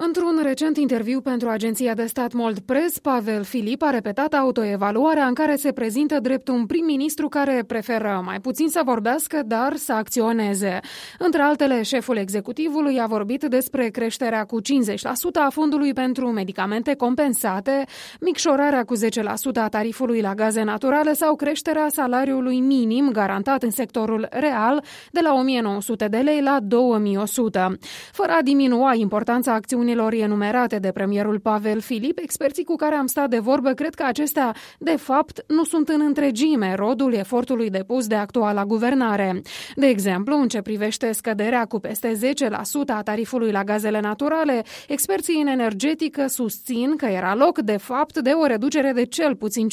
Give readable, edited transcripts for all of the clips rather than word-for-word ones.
Într-un recent interviu pentru agenția de stat Mold Press, Pavel Filip a repetat autoevaluarea în care se prezintă drept un prim-ministru care preferă mai puțin să vorbească, dar să acționeze. Între altele, șeful executivului a vorbit despre creșterea cu 50% a fondului pentru medicamente compensate, micșorarea cu 10% a tarifului la gaze naturale sau creșterea salariului minim garantat în sectorul real de la 1.900 de lei la 2.100. Fără a diminua importanța acțiunilor enumerate de premierul Pavel Filip, experții cu care am stat de vorbă cred că acestea, de fapt, nu sunt în întregime rodul efortului depus de actuala guvernare. De exemplu, în ce privește scăderea cu peste 10% a tarifului la gazele naturale, experții în energetică susțin că era loc, de fapt, de o reducere de cel puțin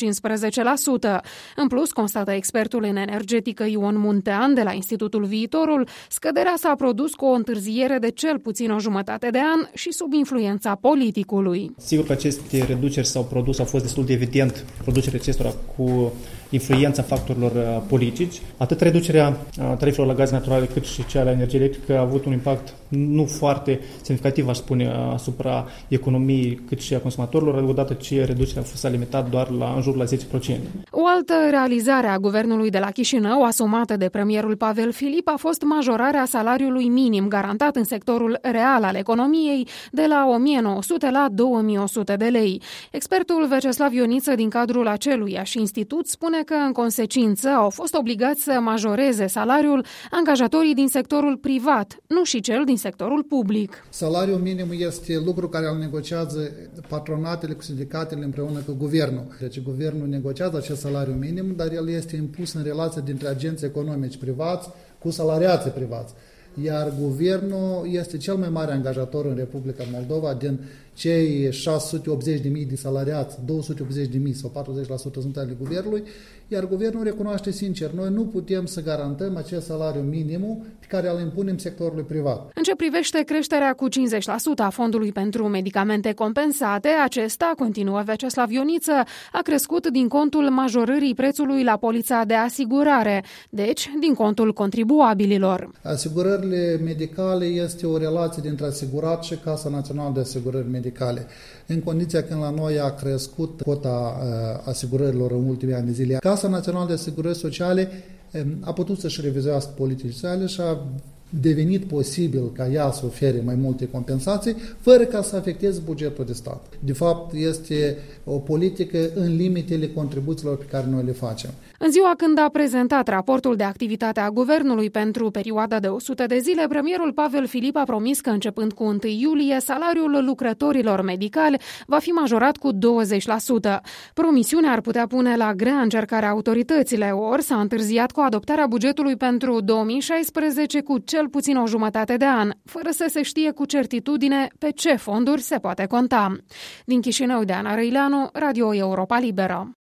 15%. În plus, constată expertul în energetică Ion Muntean de la Institutul Viitorul, scăderea s-a produs cu o întârziere de cel puțin o jumătate de an și sub influența politicului. Sigur că aceste reduceri s-au produs, au fost destul de evident producerea acestora cu influența factorilor politici. Atât reducerea tarifelor la gaze naturale cât și cea la energie electrică a avut un impact nu foarte semnificativ, aș spune, asupra economiei cât și a consumatorilor, odată ce reducerea a fost limitată doar în jurul la 10%. O altă realizare a guvernului de la Chișinău, asumată de premierul Pavel Filip, a fost majorarea salariului minim garantat în sectorul real al economiei de la 1.900 la 2.100 de lei. Expertul Veceslav Ioniță din cadrul aceluiași institut spune că, în consecință, au fost obligați să majoreze salariul angajatorii din sectorul privat, nu și cel din sectorul public. Salariul minim este lucru care îl negociază patronatele cu sindicatele împreună cu guvernul. Deci guvernul negociază acest salariu minim, dar el este impus în relație dintre agenți economici privați cu salariații privați. Iar guvernul este cel mai mare angajator în Republica Moldova. Din cei 680.000 de salariați, 280.000 sau 40% sunt ale guvernului, iar guvernul recunoaște sincer, noi nu putem să garantăm acest salariu minim pe care îl impunem sectorului privat. În ce privește creșterea cu 50% a fondului pentru medicamente compensate, acesta, continuă Veceslav Ioniță, a crescut din contul majorării prețului la polița de asigurare, deci din contul contribuabililor. Asigurările medicale este o relație dintre asigurat și Casa Națională de Asigurări Medicale. În condiția când la noi a crescut cota asigurărilor în ultimii ani de zile, Casa Națională de Asigurări Sociale a putut să-și revizuiască politicile sale și a devenit posibil ca ea să ofere mai multe compensații, fără ca să afecteze bugetul de stat. De fapt, este o politică în limitele contribuțiilor pe care noi le facem. În ziua când a prezentat raportul de activitate a guvernului pentru perioada de 100 de zile, premierul Pavel Filip a promis că începând cu 1 iulie, salariul lucrătorilor medicali va fi majorat cu 20%. Promisiunea ar putea pune la grea încercare autoritățile, ori s-a întârziat cu adoptarea bugetului pentru 2016 cu cel puțin o jumătate de an, fără să se știe cu certitudine pe ce fonduri se poate conta. Din Chișinău, Diana Răileanu, Radio Europa Liberă.